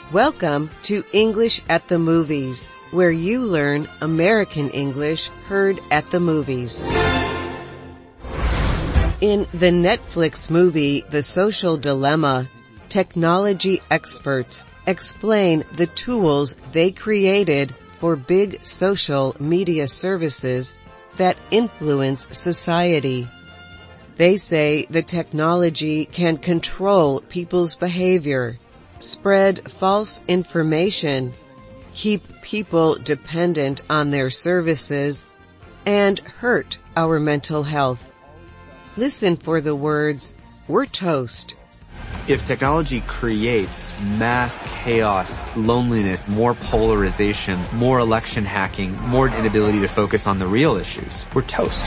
Welcome to English at the Movies, where you learn American English heard at the movies. In the Netflix movie The Social Dilemma, technology experts explain the tools they created for big social media services that influence society. They say the technology can control people's behavior, spread false information, keep people dependent on their services, and hurt our mental health. Listen for the words, "We're toast." If technology creates mass chaos, loneliness, more polarization, more election hacking, more inability to focus on the real issues, we're toast.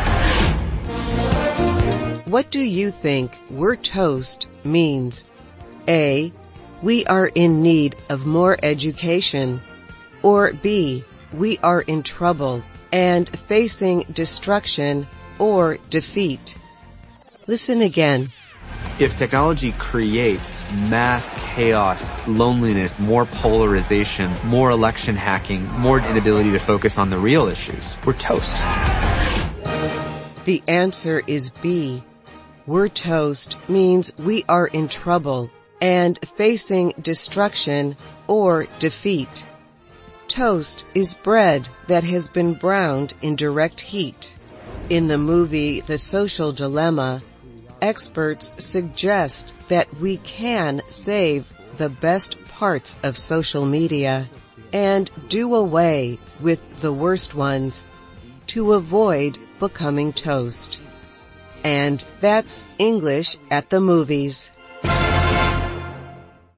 What do you think "we're toast" means? A. We are in need of more education. Or B. We are in trouble and facing destruction or defeat. Listen again. If technology creates mass chaos, loneliness, more polarization, more election hacking, more inability to focus on the real issues, we're toast. The answer is B. We're toast means we are in trouble and facing destruction or defeat. Toast is bread that has been browned in direct heat. In the movie The Social Dilemma, experts suggest that we can save the best parts of social media and do away with the worst ones to avoid becoming toast. And that's English at the Movies.